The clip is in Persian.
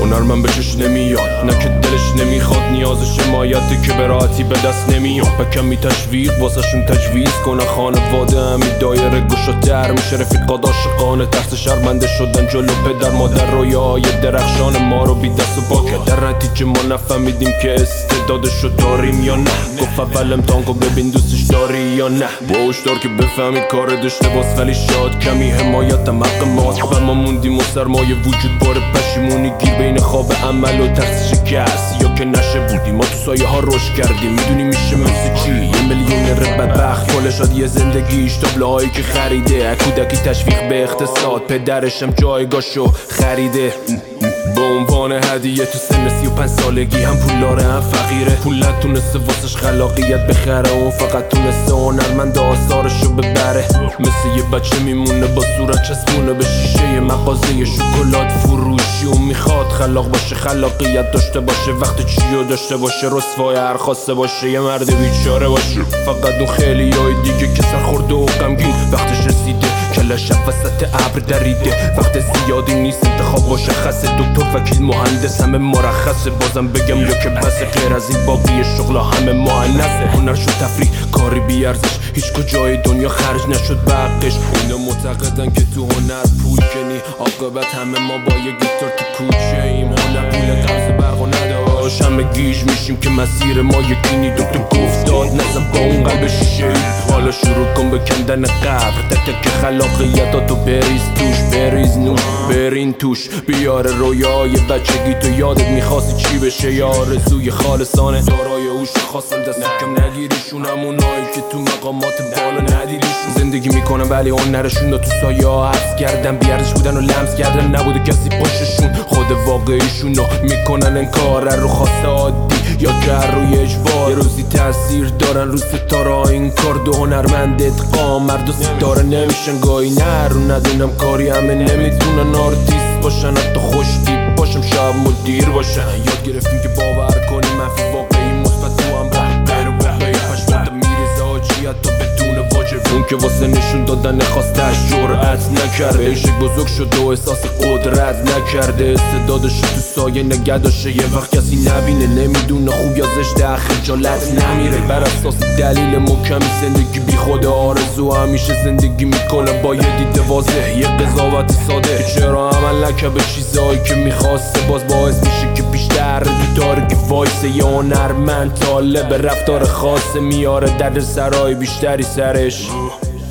هنرمند بهش نمیاد، نه که دلش نمیخواد، نیازش حمایته که به راحتی به دست نمیاد. بکمی تشویق واسه شون تجویز کنه، خانواده همی دایره گشادتر میشه، رفیقات عاشقانه ترس شرمنده شدن جلو پدر مادر، رویاهای درخشان ما رو بی دست و پا کرد. در نتیجه ما نفهمیدیم که استعدادشو داریم یا نه. گفت اول امتحان کن ببین دوستش داری یا نه. با هشدار که بفهمید کار داشته باز، ولی شاد کمی حمایتم حق ماست. و ما موندیم و سرمایه وجود بار پشیمونی گیر بین خواب عمل و ترس شکست، یا که نشه بودیم ما تو سایه ها رشد کردیم. میدونی میشه مثل چی؟ 1 میلیونر بدبخت کل شادی زندگیش تابلو هایی که خریده، کودکی تشویق به اقتصاد، پدرشم جایگاهشو خریده. به عنوان هدیه تو سن 35 سالگی هم پولداره هم فقیره. پول نتونسته واسش خلاقیت بخره، اون فقط تونسته هنرمند آثارشو ببره. مثل یه بچه میمونه با صورت چسبونه به شیشه مغازه شکلات فروشی، و میخواد خلاق باشه، خلاقیت داشته باشه، وقت چیو داشته باشه، رسوای هر خواسته باشه، یه مرد بیچاره باشه. فقط اون خیلی های دیگه که سرخورده و غمگین وقتش رسیده، کله شب وسط ابر دریده. وقت زیادی نیست انتخاب مشخصه، دکتر وکیل مهندس همه مرخصه. بازم بگم یا که بس غیر از این باقی شغلا همه مهندسه. هنر شد تفریح کاری بی ارزش، هیچ کجای دنیا خرج نشد بقش. اینا معتقدن که تو هنر پول کنی، عاقبت همه ما با یه گیتار تو کوچه ایم. هنر پول قرض برق و نداشت، همه گیج میشیم که مسیر ما یکینی. دکتر گفت داد نزن با اون قلب شیشه، حالا شروع کن به کندن قبر. تک تک خلاقیتاتو بریز توش، بریز نوش برین توش. بیار رویای بچگی تو یادت میخواستی چی بشه، یا آرزوی خالصانه دارای هوش خواستن دست کم نگیریشون، همونایی که تو مقامات بالا ندیریشون. زندگی میکنن ولی هنرشون رو تو سایه ها حبس کردن، بیارزش بودن و لمس کردن، نبوده کسی پشتشون. خود واقعیشون رو میکنن انکار رو خواست عادی یا که روی اجبار. یه روزی تاثیر دارن رو ستاره این کار. دو هنرمند اتقام مرد و ستاره نمیشن گاهی، نه رو ندونم کاری همه نمیتونن آرتیست باشن، حتی خوشتیپ باشم شب مدیر باشن. یاد گرفتیم که باور کنیم منفی واقعی مثبت تو هم غیر واقعی پشمات میریزه آجی حتی بدون واجب. اون که واسه نشون دادن خواستش جرأت نکرده، عشق بزرگ شد و احساس قدرت نکرده. استعدادش تو سایه نگه داشته، یه وقت کسی نبینه، نمیدونه خوب یا زشته، خجالت نمیره. بر اساس دلیل محکمی زندگی بی خود آرزو همیشه زندگی میکنه با یه دید واضح، یه قضاوت ساده. چرا عمل نکرد به چیزایی که میخواسته، باز باعث میشه که بیشتر تو تاریکی وایسه. یه هنرمند طالب رفتار خاصه، میاره در سرای بیشتری سرش.